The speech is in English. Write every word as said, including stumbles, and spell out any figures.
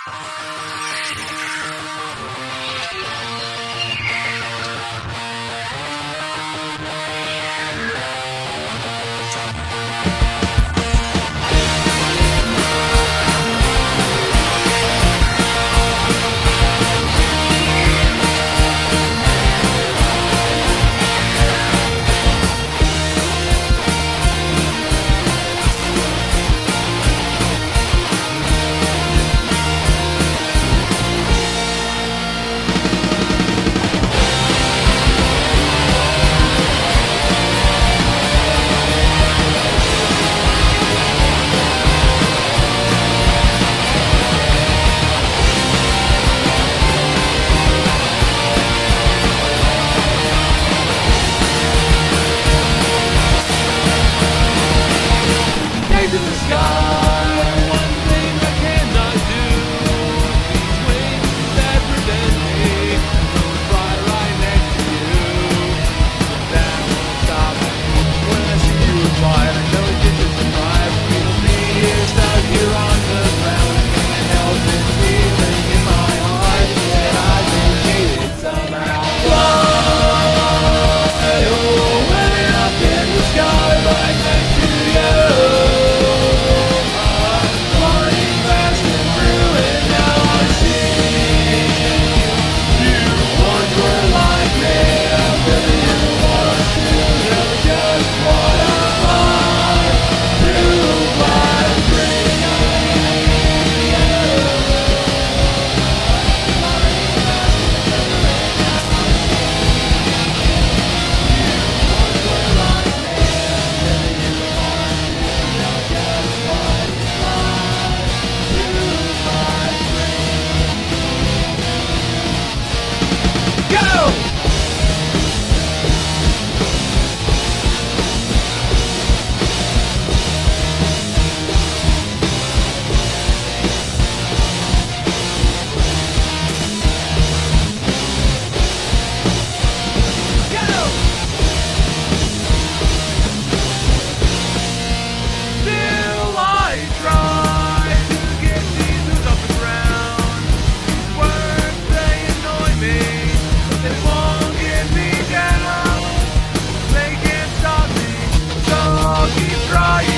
To the sky, one thing I cannot do. These wings that prevent me from flying right next to you. But that won't stop me when I see you fly. I know it didn't survive. We'll be here stuck here on the ground. I can't help this feeling in my heart that I've been jaded somehow. Fly, oh, way up in the sky, right next to you. Trying.